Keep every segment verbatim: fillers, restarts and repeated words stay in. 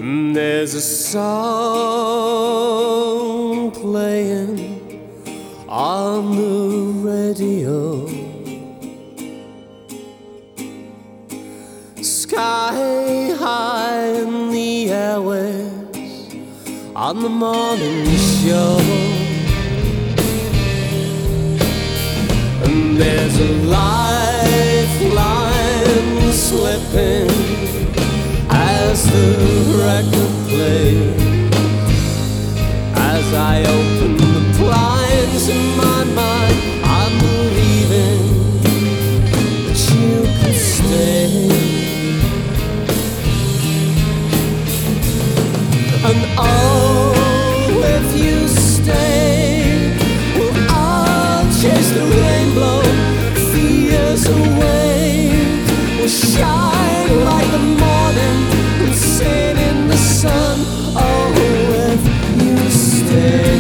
There's a song playing on the radio, sky high in the airwaves on the morning show. And there's a lifeline slipping as the record plays. As I open the blinds in my mind, I'm believing that you can stay. And oh, if you stay, we'll all chase the rainbow, fears away. We'll shine like the morning and sing in the sun. Oh, if you stay,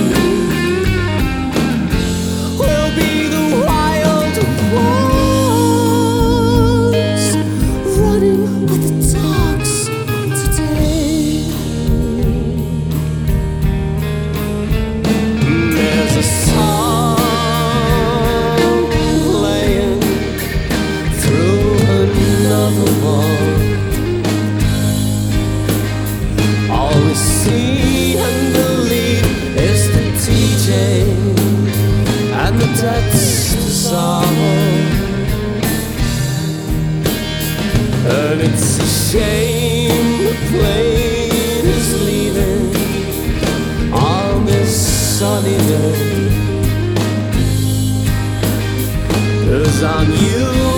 we'll be the wild ones, running with the dogs today. There's a song playing through another wall. All we see and believe is the D J and the text is all. And it's a shame the plane is leaving on this sunny day, 'cause on you